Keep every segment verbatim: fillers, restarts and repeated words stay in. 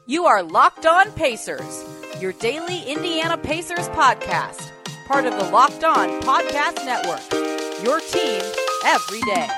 You are Locked On Pacers, your daily Indiana Pacers podcast, part of the Locked On Podcast Network, your team every day.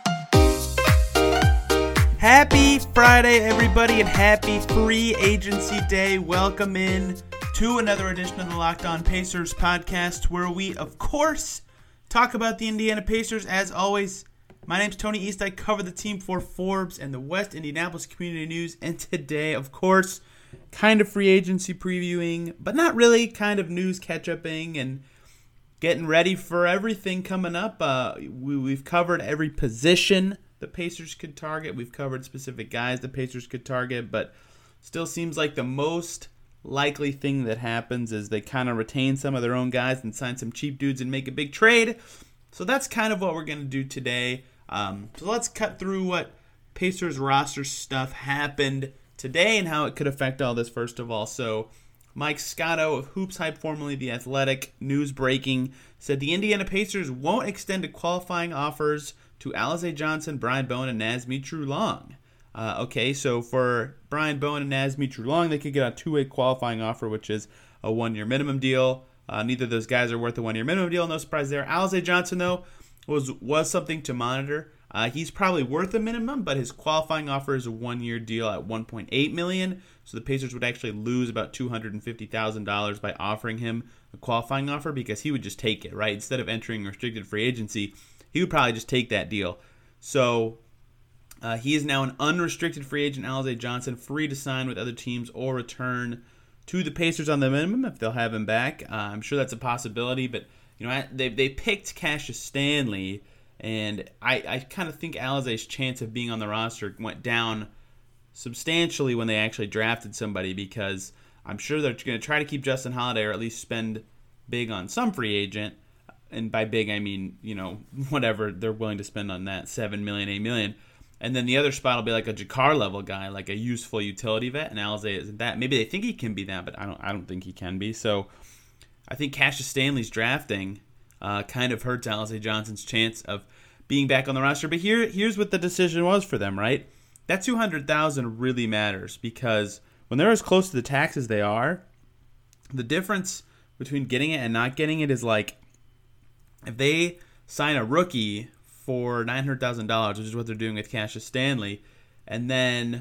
Happy Friday, everybody, and happy free agency day. Welcome in to another edition of the Locked On Pacers podcast, where we, of course, talk about the Indiana Pacers. As always, my name's Tony East. I cover the team for Forbes and the West Indianapolis Community News. And today, of course, kind of free agency previewing, but not really, kind of news catch-upping and getting ready for everything coming up. Uh, we, we've covered every position the Pacers could target. We've covered specific guys the Pacers could target, but still seems like the most likely thing that happens is they kind of retain some of their own guys and sign some cheap dudes and make a big trade. So that's kind of what we're going to do today. Um, so let's cut through what Pacers roster stuff happened today and how it could affect all this first of all. So Mike Scotto of Hoops Hype, formerly The Athletic, news breaking, said the Indiana Pacers won't extend to qualifying offers to Alize Johnson, Brian Bowen, and Nazmi True-Long. Uh, okay, so for Brian Bowen and Nazmi True-Long, they could get a two-way qualifying offer, which is a one-year minimum deal. Uh, neither of those guys are worth a one-year minimum deal. No surprise there. Alize Johnson, though, was was something to monitor. Uh, he's probably worth a minimum, but his qualifying offer is a one-year deal at one point eight million dollars. So the Pacers would actually lose about two hundred fifty thousand dollars by offering him a qualifying offer because he would just take it, right? Instead of entering restricted free agency, he would probably just take that deal. So uh, he is now an unrestricted free agent, Alize Johnson, free to sign with other teams or return to the Pacers on the minimum if they'll have him back. Uh, I'm sure that's a possibility, but you know they they picked Cassius Stanley, and I, I kind of think Alize's chance of being on the roster went down substantially when they actually drafted somebody because I'm sure they're going to try to keep Justin Holiday or at least spend big on some free agent. And by big, I mean, you know, whatever they're willing to spend on that, seven million dollars, eight million dollars. And then the other spot will be like a Jakar level guy, like a useful utility vet, and Alize isn't that. Maybe they think he can be that, but I don't I don't think he can be. So I think Cassius Stanley's drafting uh, kind of hurts Alize Johnson's chance of being back on the roster. But here here's what the decision was for them, right? That two hundred thousand dollars really matters because when they're as close to the tax as they are, the difference between getting it and not getting it is like, if they sign a rookie for nine hundred thousand dollars, which is what they're doing with Cassius Stanley, and then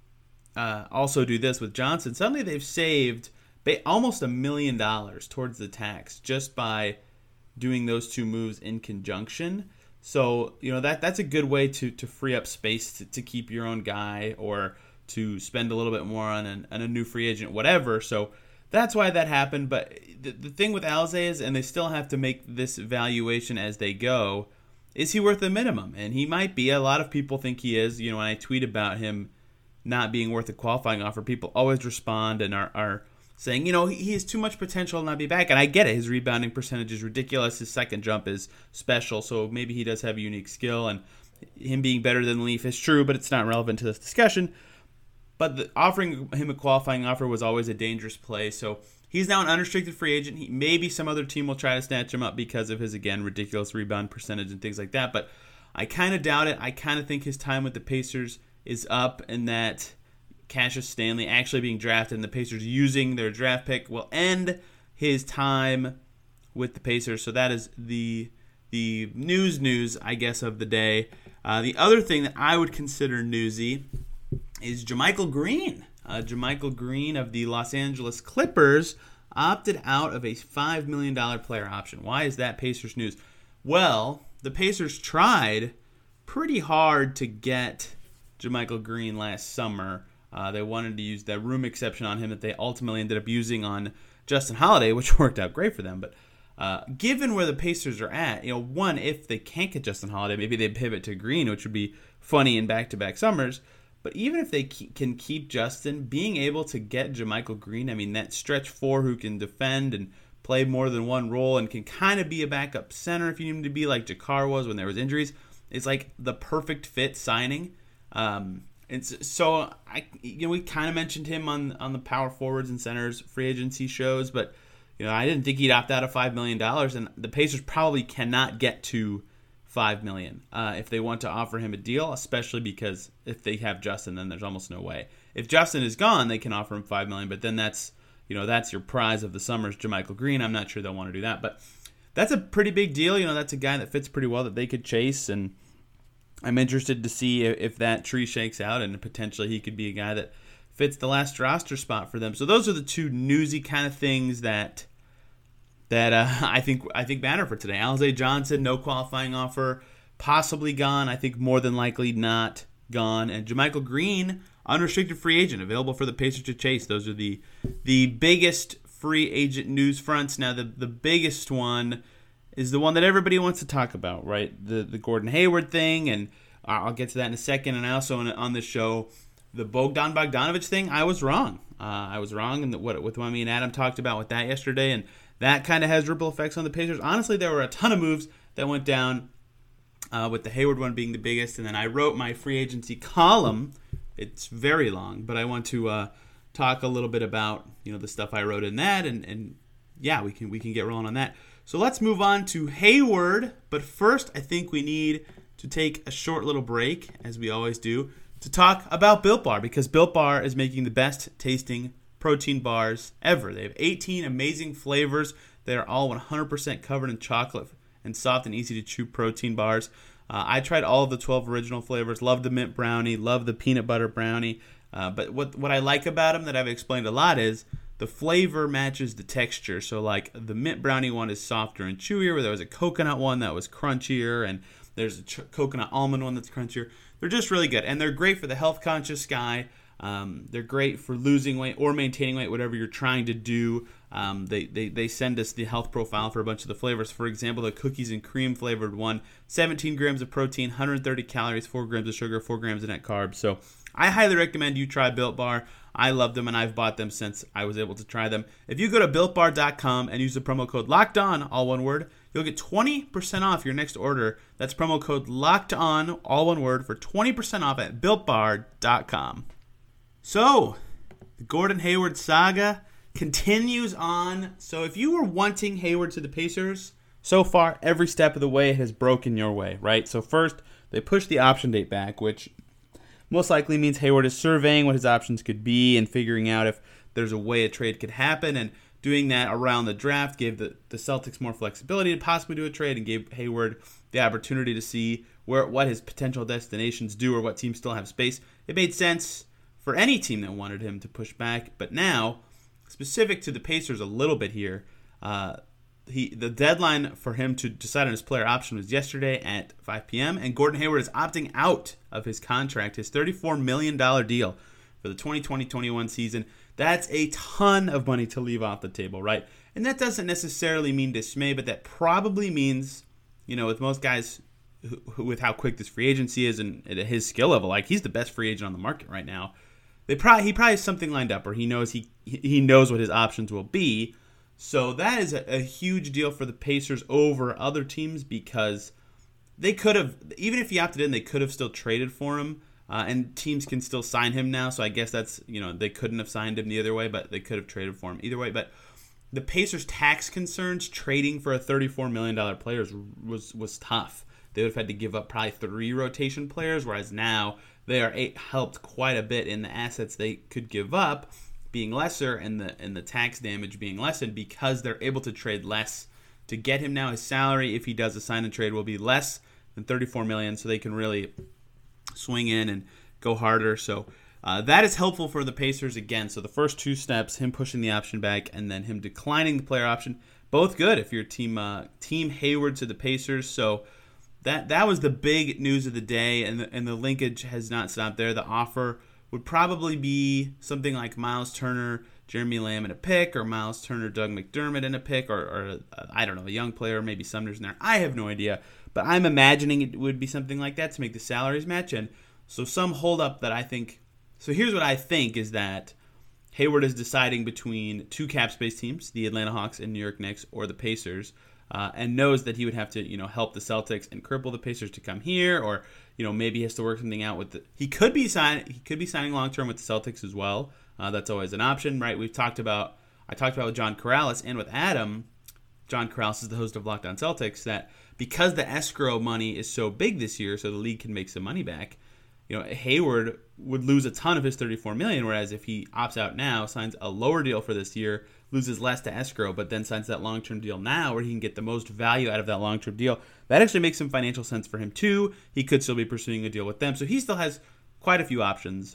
uh, also do this with Johnson, suddenly they've saved almost a million dollars towards the tax just by doing those two moves in conjunction. So, you know, that that's a good way to, to free up space to, to keep your own guy or to spend a little bit more on, an, on a new free agent, whatever. So that's why that happened. But the, the thing with Alize is, and they still have to make this evaluation as they go, is he worth a minimum? And he might be. A lot of people think he is. You know, when I tweet about him not being worth a qualifying offer, people always respond and are, are saying, you know, he, he has too much potential to not be back. And I get it. His rebounding percentage is ridiculous. His second jump is special. So maybe he does have a unique skill. And him being better than Leaf is true, but it's not relevant to this discussion. But the, offering him a qualifying offer was always a dangerous play. So he's now an unrestricted free agent. He, maybe some other team will try to snatch him up because of his, again, ridiculous rebound percentage and things like that. But I kind of doubt it. I kind of think his time with the Pacers is up, and that Cassius Stanley actually being drafted and the Pacers using their draft pick will end his time with the Pacers. So that is the the news news, I guess, of the day. Uh, the other thing that I would consider newsy is JaMychal Green. Uh, JaMychal Green of the Los Angeles Clippers opted out of a five million dollars player option. Why is that Pacers news? Well, the Pacers tried pretty hard to get JaMychal Green last summer. Uh, they wanted to use that room exception on him that they ultimately ended up using on Justin Holiday, which worked out great for them. But uh, given where the Pacers are at, you know, one, if they can't get Justin Holiday, maybe they pivot to Green, which would be funny in back-to-back summers. But even if they ke- can keep Justin, being able to get JaMychal Green, I mean, that stretch four who can defend and play more than one role and can kind of be a backup center if you need him to be, like Jakar was when there was injuries, is like the perfect fit signing. Um, and so, I, you know, we kind of mentioned him on on the power forwards and centers free agency shows, but you know, I didn't think he'd opt out of five million dollars, and the Pacers probably cannot get to five million dollars uh, if they want to offer him a deal, especially because if they have Justin, then there's almost no way. if Justin is gone, they can offer him five million dollars, but then that's, you know, that's your prize of the summer is JaMychal Green. I'm not sure they'll want to do that, but that's a pretty big deal. You know, that's a guy that fits pretty well that they could chase, and I'm interested to see if that tree shakes out, and potentially he could be a guy that fits the last roster spot for them. So those are the two newsy kind of things that that uh, I think I think matter for today. Alize Johnson, no qualifying offer, possibly gone. I think more than likely not gone. And JaMychal Green, unrestricted free agent, available for the Pacers to chase. Those are the the biggest free agent news fronts. Now, the, the biggest one is the one that everybody wants to talk about, right? The the Gordon Hayward thing, and I'll get to that in a second. And I also, on this show, the Bogdan Bogdanovic thing, I was wrong. Uh, I was wrong in the, what, with what me and Adam talked about with that yesterday, and that kind of has ripple effects on the Pacers. Honestly, there were a ton of moves that went down, uh, with the Hayward one being the biggest. And then I wrote my free agency column. It's very long, but I want to uh, talk a little bit about, you know, the stuff I wrote in that, and, and yeah, we can we can get rolling on that. So let's move on to Hayward. But first, I think we need to take a short little break, as we always do, to talk about Built Bar, because Built Bar is making the best tasting protein bars ever. They have eighteen amazing flavors. They are all one hundred percent covered in chocolate and soft and easy to chew protein bars. Uh, I tried all of the twelve original flavors. Love the mint brownie. Love the peanut butter brownie. Uh, but what what I like about them that I've explained a lot is the flavor matches the texture. So like the mint brownie one is softer and chewier, where there was a coconut one that was crunchier, and there's a ch- coconut almond one that's crunchier. They're just really good, and they're great for the health conscious guy. Um, they're great for losing weight or maintaining weight, whatever you're trying to do. Um, they, they, they send us the health profile for a bunch of the flavors. For example, the cookies and cream flavored one, seventeen grams of protein, one hundred thirty calories, four grams of sugar, four grams of net carbs. So I highly recommend you try Built Bar. I love them, and I've bought them since I was able to try them. If you go to built bar dot com and use the promo code LOCKEDON, all one word, you'll get twenty percent off your next order. That's promo code LOCKEDON, all one word, for twenty percent off at built bar dot com. So, the Gordon Hayward saga continues on. So if you were wanting Hayward to the Pacers, so far every step of the way has broken your way, right? So first, they pushed the option date back, which most likely means Hayward is surveying what his options could be and figuring out if there's a way a trade could happen. And doing that around the draft gave the, the Celtics more flexibility to possibly do a trade, and gave Hayward the opportunity to see where what his potential destinations do or what teams still have space. It made sense for any team that wanted him to push back. But now, specific to the Pacers a little bit here, uh, he the deadline for him to decide on his player option was yesterday at five p.m., and Gordon Hayward is opting out of his contract, his thirty-four million dollars deal for the twenty twenty twenty-one season. That's a ton of money to leave off the table, right? And that doesn't necessarily mean dismay, but that probably means, you know, with most guys, who, who, with how quick this free agency is and at his skill level, like he's the best free agent on the market right now. They probably he probably has something lined up, or he knows he he knows what his options will be. So that is a, a huge deal for the Pacers over other teams, because they could have, even if he opted in, they could have still traded for him, uh, and teams can still sign him now. So I guess that's, you know, they couldn't have signed him the other way, but they could have traded for him either way. But the Pacers' tax concerns trading for a thirty-four million dollars player was was tough. They would have had to give up probably three rotation players, whereas now they are eight, helped quite a bit in the assets they could give up being lesser, and the and the tax damage being lessened, because they're able to trade less to get him now. His salary, if he does a sign and trade, will be less than thirty-four million dollars, so they can really swing in and go harder. So uh, that is helpful for the Pacers again. So the first two steps, him pushing the option back and then him declining the player option, both good if you're team uh, team Hayward to the Pacers. So that that was the big news of the day, and the, and the linkage has not stopped there. The offer would probably be something like Miles Turner, Jeremy Lamb in a pick, or Miles Turner, Doug McDermott in a pick, or, or uh, I don't know, a young player, maybe Sumner's in there. I have no idea, but I'm imagining it would be something like that to make the salaries match. And so some hold up that I think, so here's what I think is that Hayward is deciding between two cap space teams, the Atlanta Hawks and New York Knicks, or the Pacers, uh, and knows that he would have to, you know, help the Celtics and cripple the Pacers to come here, or, you know, maybe he has to work something out with the, he could be signing, he could be signing long term with the Celtics as well. Uh, that's always an option, right? We've talked about, I talked about with John Corrales and with Adam. John Corrales is the host of Locked On Celtics, that because the escrow money is so big this year, so the league can make some money back, you know, Hayward would lose a ton of his thirty-four million dollars, whereas if he opts out now, signs a lower deal for this year, loses less to escrow, but then signs that long-term deal now where he can get the most value out of that long-term deal, that actually makes some financial sense for him too. He could still be pursuing a deal with them, so he still has quite a few options.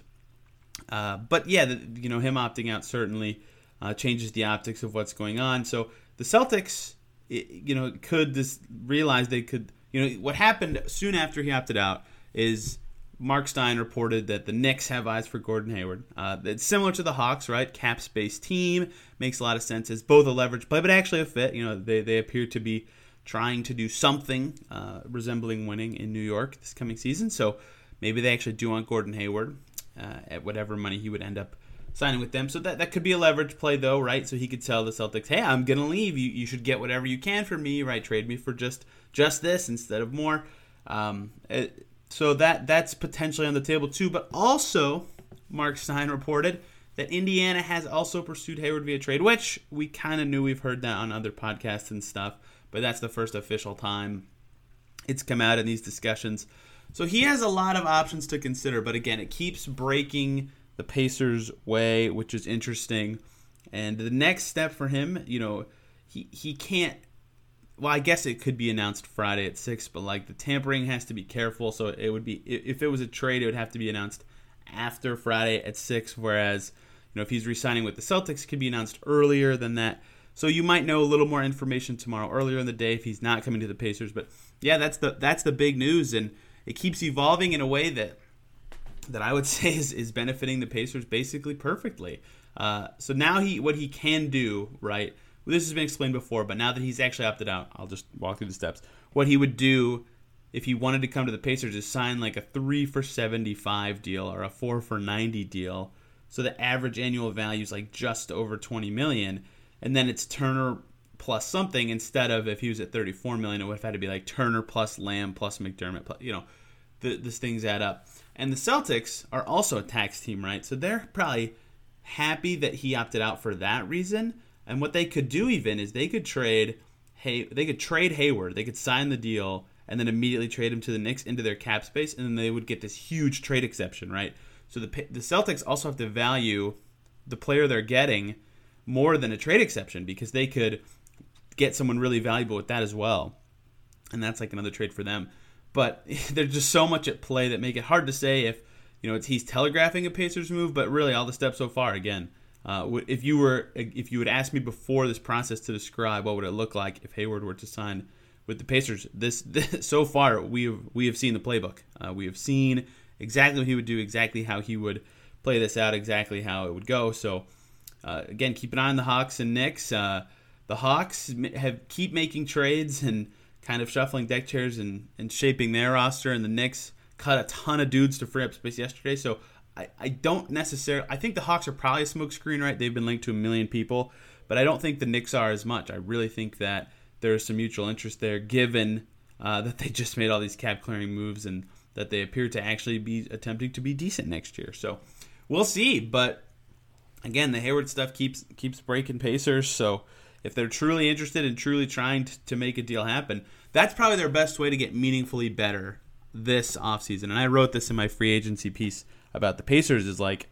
Uh, but yeah, the, you know, him opting out certainly uh, changes the optics of what's going on. So the Celtics, it, you know, could this realize they could, you know, what happened soon after he opted out is Mark Stein reported that the Knicks have eyes for Gordon Hayward. Uh, it's similar to the Hawks, right? Cap space team, makes a lot of sense. It's both a leverage play, but actually a fit. You know, they they appear to be trying to do something uh, resembling winning in New York this coming season. So maybe they actually do want Gordon Hayward uh, at whatever money he would end up signing with them. So that, that could be a leverage play, though, right? So he could tell the Celtics, hey, I'm going to leave. You you should get whatever you can from me, right? Trade me for just just this instead of more. Um, it, so that that's potentially on the table, too. But also, Mark Stein reported that Indiana has also pursued Hayward via trade, which we kind of knew. We've heard that on other podcasts and stuff. But that's the first official time it's come out in these discussions. So he has a lot of options to consider. But again, it keeps breaking the Pacers' way, which is interesting. And the next step for him, you know, he he can't. Well, I guess it could be announced Friday at six, but like the tampering has to be careful. So it would be, if it was a trade, it would have to be announced after Friday at six. Whereas, you know, if he's re-signing with the Celtics, it could be announced earlier than that. So you might know a little more information tomorrow, earlier in the day, if he's not coming to the Pacers. But yeah, that's the that's the big news, and it keeps evolving in a way that that I would say is, is benefiting the Pacers basically perfectly. Uh, so now he what he can do, right? Well, this has been explained before, but now that he's actually opted out, I'll just walk through the steps. What he would do if he wanted to come to the Pacers is sign like a three for seventy-five deal or a four for ninety deal. So the average annual value is like just over twenty million dollars. And then it's Turner plus something instead of, if he was at thirty-four million dollars, it would have had to be like Turner plus Lamb plus McDermott. Plus, you know, the, these things add up. And the Celtics are also a tax team, right? So they're probably happy that he opted out for that reason. And what they could do even is they could trade, hey, they could trade Hayward. They could sign the deal and then immediately trade him to the Knicks into their cap space, and then they would get this huge trade exception, right? So the the Celtics also have to value the player they're getting more than a trade exception, because they could get someone really valuable with that as well. And that's like another trade for them. But there's just so much at play that make it hard to say if, you know, it's, he's telegraphing a Pacers move, but really all the steps so far, again, uh, if you were if you would ask me before this process to describe what would it look like if Hayward were to sign with the Pacers, this, this so far we have we have seen the playbook. Uh, we have seen exactly what he would do, exactly how he would play this out, exactly how it would go. So uh, again, keep an eye on the Hawks and Knicks. Uh, the Hawks have keep making trades and kind of shuffling deck chairs and, and shaping their roster, and the Knicks cut a ton of dudes to free up space yesterday. So I, I don't necessarily... I think the Hawks are probably a smokescreen, right? They've been linked to a million people, but I don't think the Knicks are as much. I really think that there's some mutual interest there, given uh, that they just made all these cap-clearing moves and that they appear to actually be attempting to be decent next year. So we'll see, but again, the Hayward stuff keeps keeps breaking Pacers, so if they're truly interested and truly trying to, to make a deal happen, that's probably their best way to get meaningfully better this offseason. And I wrote this in my free agency piece about the Pacers, is like,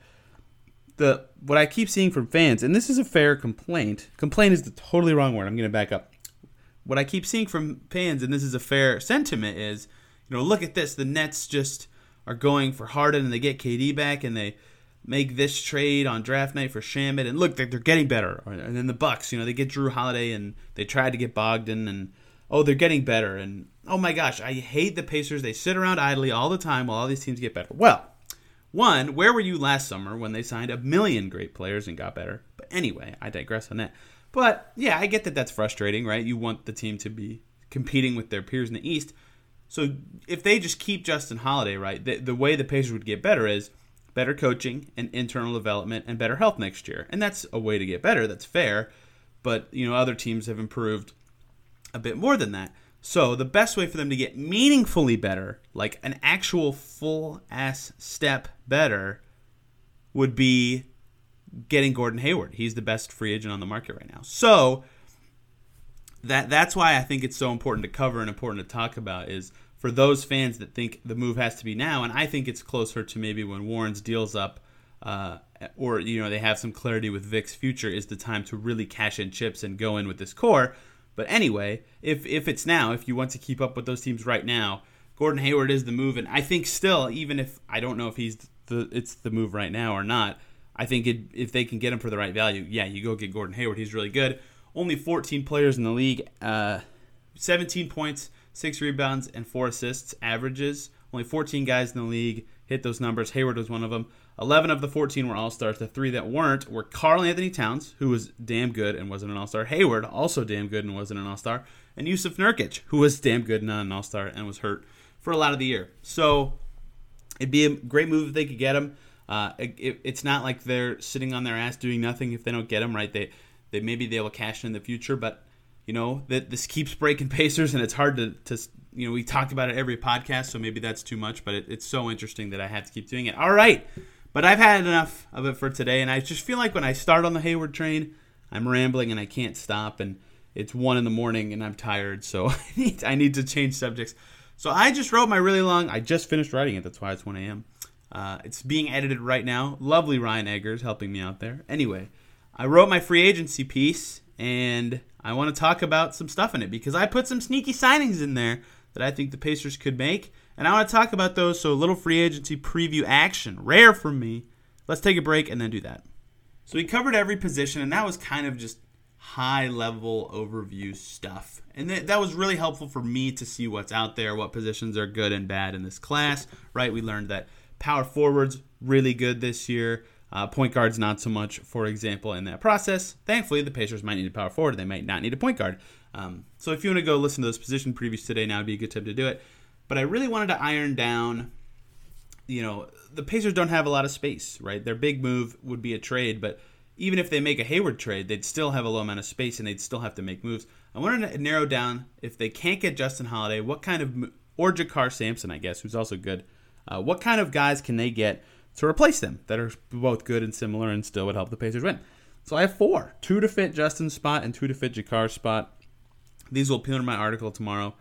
the what I keep seeing from fans, and this is a fair complaint. Complaint is the totally wrong word. I'm going to back up. What I keep seeing from fans, and this is a fair sentiment, is, you know, look at this. The Nets just are going for Harden, and they get K D back, and they make this trade on draft night for Shamet, and look, they're getting better. And then the Bucks, you know, they get Drew Holiday, and they tried to get Bogdan, and oh, they're getting better. And oh my gosh, I hate the Pacers. They sit around idly all the time while all these teams get better. Well, one, where were you last summer when they signed a million great players and got better? But anyway, I digress on that. But yeah, I get that that's frustrating, right? You want the team to be competing with their peers in the East. So if they just keep Justin Holiday, right, the, the way the Pacers would get better is better coaching and internal development and better health next year. And that's a way to get better. That's fair. But, you know, other teams have improved a bit more than that. So the best way for them to get meaningfully better, like an actual full-ass step better, would be getting Gordon Hayward. He's the best free agent on the market right now. So that that's why I think it's so important to cover and important to talk about is, for those fans that think the move has to be now, and I think it's closer to maybe when Warren's deal's up, uh, or you know they have some clarity with Vic's future, is the time to really cash in chips and go in with this core. But anyway, if if it's now, if you want to keep up with those teams right now, Gordon Hayward is the move, and I think still, even if I don't know if he's the it's the move right now or not, I think it, if they can get him for the right value, yeah, you go get Gordon Hayward. He's really good. Only fourteen players in the league, uh, seventeen points, six rebounds, and four assists averages. Only fourteen guys in the league hit those numbers. Hayward was one of them. eleven of the fourteen were all-stars. The three that weren't were Karl-Anthony Towns, who was damn good and wasn't an all-star. Hayward, also damn good and wasn't an all-star. And Yusuf Nurkic, who was damn good and not an all-star and was hurt for a lot of the year. So it'd be a great move if they could get him. Uh, it, it's not like they're sitting on their ass doing nothing if they don't get him, right? They, they maybe they will cash in the future, but you know that this keeps breaking Pacers, and it's hard to, to you know we talk about it every podcast, so maybe that's too much, but it, it's so interesting that I have to keep doing it. All right, but I've had enough of it for today, and I just feel like when I start on the Hayward train, I'm rambling and I can't stop, and it's one in the morning and I'm tired, so I need I need to change subjects. So I just wrote my really long. I just finished writing it. That's why it's one a.m. Uh, it's being edited right now. Lovely Ryan Eggers helping me out there. Anyway, I wrote my free agency piece, and I want to talk about some stuff in it because I put some sneaky signings in there that I think the Pacers could make, and I want to talk about those. So a little free agency preview action, rare from me. Let's take a break and then do that. So we covered every position, and that was kind of just high-level overview stuff. And th- that was really helpful for me to see what's out there, what positions are good and bad in this class, right? We learned that power forwards, really good this year. Uh, point guards, not so much, for example, in that process. Thankfully, the Pacers might need a power forward. They might not need a point guard. Um, so if you want to go listen to those position previews today, now would be a good time to do it. But I really wanted to iron down, you know, the Pacers don't have a lot of space, right? Their big move would be a trade, but even if they make a Hayward trade, they'd still have a low amount of space, and they'd still have to make moves. I wanted to narrow down, if they can't get Justin Holiday, what kind of, or Jakar Sampson, I guess, who's also good, uh, what kind of guys can they get to replace them that are both good and similar and still would help the Pacers win? So I have four, two to fit Justin's spot and two to fit Jakar's spot. These will appear in my article tomorrow,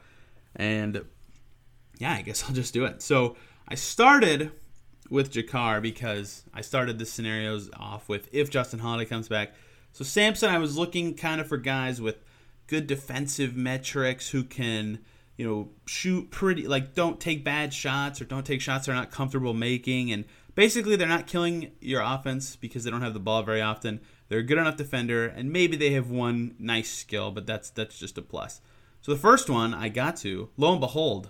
and yeah, I guess I'll just do it. So I started with Jakar because I started the scenarios off with if Justin Holiday comes back. So Sampson, I was looking kind of for guys with good defensive metrics who can, you know, shoot pretty, like don't take bad shots or don't take shots they're not comfortable making. And basically they're not killing your offense because they don't have the ball very often. They're a good enough defender, and maybe they have one nice skill, but that's that's just a plus. So the first one I got to, lo and behold,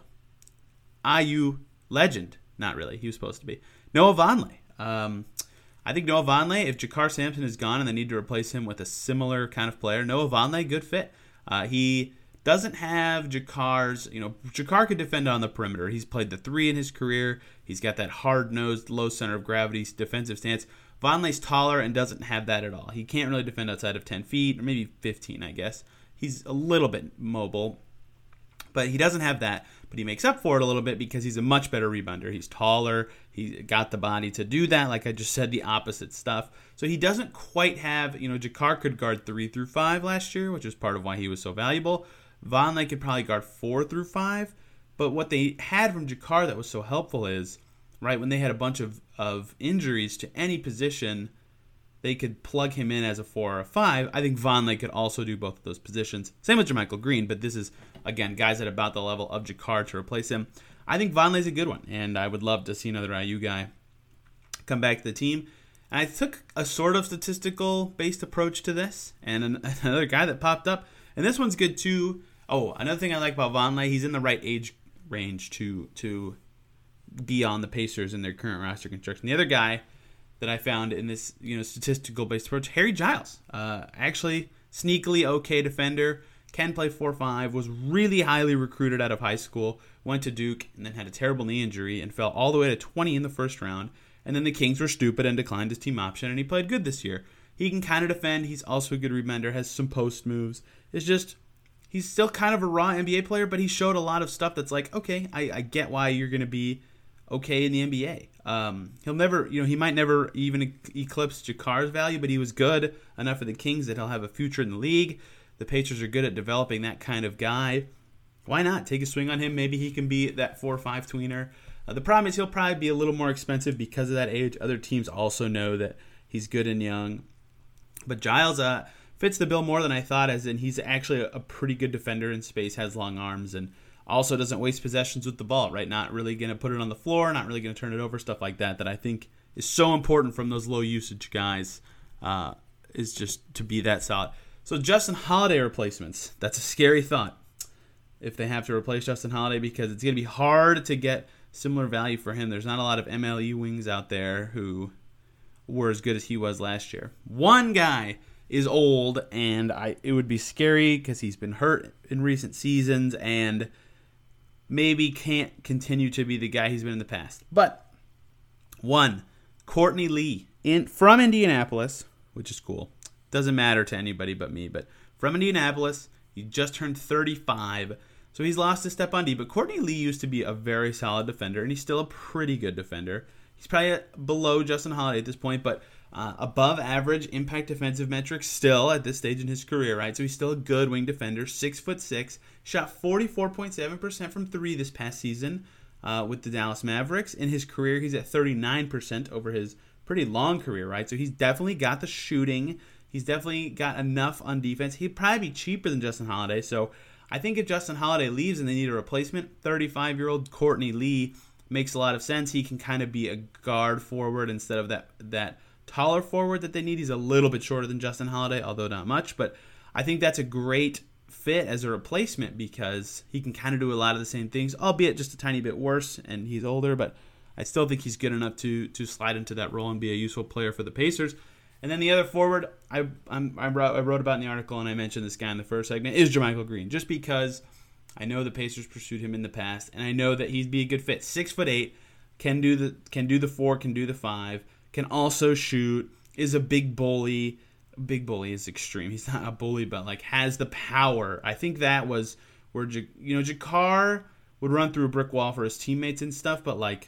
I U legend. Not really. He was supposed to be. Noah Vonleh. Um, I think Noah Vonleh, if Jakar Sampson is gone and they need to replace him with a similar kind of player, Noah Vonleh, good fit. Uh, he doesn't have Jakar's, you know, Jakar could defend on the perimeter. He's played the three in his career. He's got that hard-nosed, low center of gravity defensive stance. Vonleh's taller and doesn't have that at all. He can't really defend outside of ten feet, or maybe fifteen, I guess. He's a little bit mobile, but he doesn't have that. But he makes up for it a little bit because he's a much better rebounder. He's taller. He's got the body to do that. Like I just said, the opposite stuff. So he doesn't quite have, you know, Jakar could guard three through five last year, which is part of why he was so valuable. Vonleh could probably guard four through five. But what they had from Jakar that was so helpful is, right, when they had a bunch of, of injuries to any position, they could plug him in as a four or a five. I think Vonleh could also do both of those positions. Same with JaMychal Green, but this is, again, guys at about the level of Jakar to replace him. I think Vonleh's a good one, and I would love to see another I U guy come back to the team. And I took a sort of statistical-based approach to this, and an, another guy that popped up, and this one's good too. Oh, another thing I like about Vonleh, he's in the right age range to to be on the Pacers in their current roster construction. The other guy that I found in this, you know, statistical-based approach, Harry Giles. Uh, actually, sneakily okay defender, can play four five, was really highly recruited out of high school, went to Duke, and then had a terrible knee injury and fell all the way to twenty in the first round. And then the Kings were stupid and declined his team option, and he played good this year. He can kind of defend. He's also a good rebounder, has some post moves. It's just, he's still kind of a raw N B A player, but he showed a lot of stuff that's like, okay, I, I get why you're going to be okay in the N B A. Um, he'll never, you know, he might never even eclipse Jakar's value, but he was good enough for the Kings that he'll have a future in the league. The Pacers are good at developing that kind of guy. why not take a swing on him? Maybe he can be that four or five tweener. Uh, the problem is he'll probably be a little more expensive because of that age. Other teams also know that he's good and young. But Giles uh, fits the bill more than I thought, as in he's actually a, a pretty good defender in space, has long arms, and also doesn't waste possessions with the ball, right? Not really going to put it on the floor, not really going to turn it over, stuff like that, that I think is so important from those low usage guys, uh, is just to be that solid. So Justin Holiday replacements, that's a scary thought if they have to replace Justin Holiday, because it's going to be hard to get similar value for him. There's not a lot of M L E wings out there who were as good as he was last year. One guy is old, and I it would be scary because he's been hurt in recent seasons and maybe can't continue to be the guy he's been in the past. But one, Courtney Lee in from Indianapolis, which is cool. Doesn't matter to anybody but me, but from Indianapolis, he just turned thirty-five. So he's lost a step on D, but Courtney Lee used to be a very solid defender, and he's still a pretty good defender. He's probably below Justin Holiday at this point, but uh, above average impact defensive metrics still at this stage in his career, right? So he's still a good wing defender, six foot six, shot forty-four point seven percent from three this past season uh, with the Dallas Mavericks. In his career, he's at thirty-nine percent over his pretty long career, right? So he's definitely got the shooting. He's definitely got enough on defense. He'd probably be cheaper than Justin Holiday, so I think if Justin Holiday leaves and they need a replacement, thirty-five-year-old Courtney Lee makes a lot of sense. He can kind of be a guard forward instead of that that taller forward that they need. He's a little bit shorter than Justin Holiday, although not much. But I think that's a great fit as a replacement because he can kind of do a lot of the same things, albeit just a tiny bit worse, and he's older. But I still think he's good enough to to slide into that role and be a useful player for the Pacers. And then the other forward I I'm, I wrote about in the article, and I mentioned this guy in the first segment, is JaMychal Green, just because I know the Pacers pursued him in the past, and I know that he'd be a good fit. Six foot eight, can do the can do the four, can do the five, can also shoot, is a big bully. Big bully is extreme. He's not a bully, but like has the power. I think that was where you know Jakar would run through a brick wall for his teammates and stuff, but like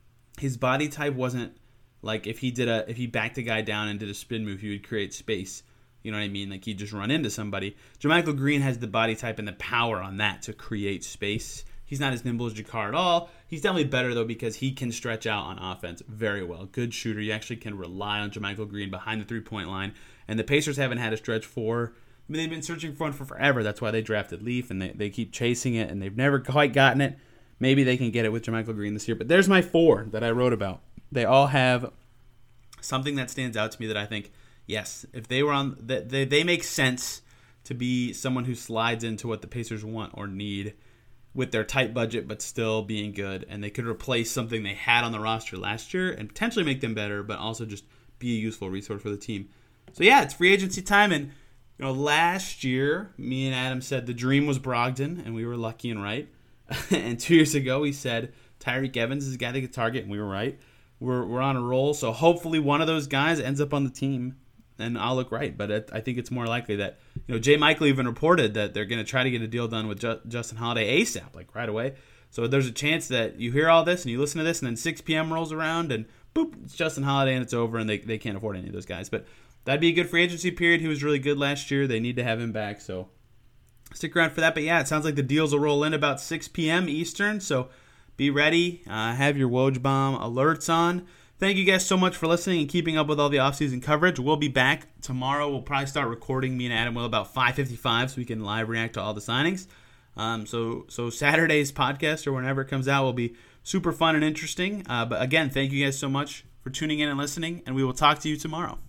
his body type wasn't. Like if he did a if he backed a guy down and did a spin move, he would create space. You know what I mean? Like he'd just run into somebody. JaMychal Green has the body type and the power on that to create space. He's not as nimble as Jakar at all. He's definitely better though because he can stretch out on offense very well. Good shooter. You actually can rely on JaMychal Green behind the three-point line. And the Pacers haven't had a stretch four. I mean, they've been searching for one for forever. That's why they drafted Leaf, and they, they keep chasing it, and they've never quite gotten it. Maybe they can get it with JaMychal Green this year. But there's my four that I wrote about. They all have something that stands out to me that I think, yes, if they were on, they, they make sense to be someone who slides into what the Pacers want or need with their tight budget but still being good. And they could replace something they had on the roster last year and potentially make them better, but also just be a useful resource for the team. So, yeah, it's free agency time. And, you know, last year, me and Adam said the dream was Brogdon, and we were lucky and right. And two years ago, we said Tyreke Evans is the guy that could target, and we were right. We're we're on a roll, so hopefully one of those guys ends up on the team, and I'll look right. But it, I think it's more likely that, you know, JaMychal even reported that they're going to try to get a deal done with Ju- Justin Holiday ASAP, like right away. So there's a chance that you hear all this and you listen to this, and then six p.m. rolls around, and boop, it's Justin Holiday, and it's over, and they, they can't afford any of those guys. But that'd be a good free agency period. He was really good last year. They need to have him back, so stick around for that. But, yeah, it sounds like the deals will roll in about six p.m. Eastern, so be ready. Uh, have your Woj Bomb alerts on. Thank you guys so much for listening and keeping up with all the offseason coverage. We'll be back tomorrow. We'll probably start recording, me and Adam will, about five fifty-five so we can live react to all the signings. Um, so so Saturday's podcast or whenever it comes out will be super fun and interesting. Uh, but again, thank you guys so much for tuning in and listening, and we will talk to you tomorrow.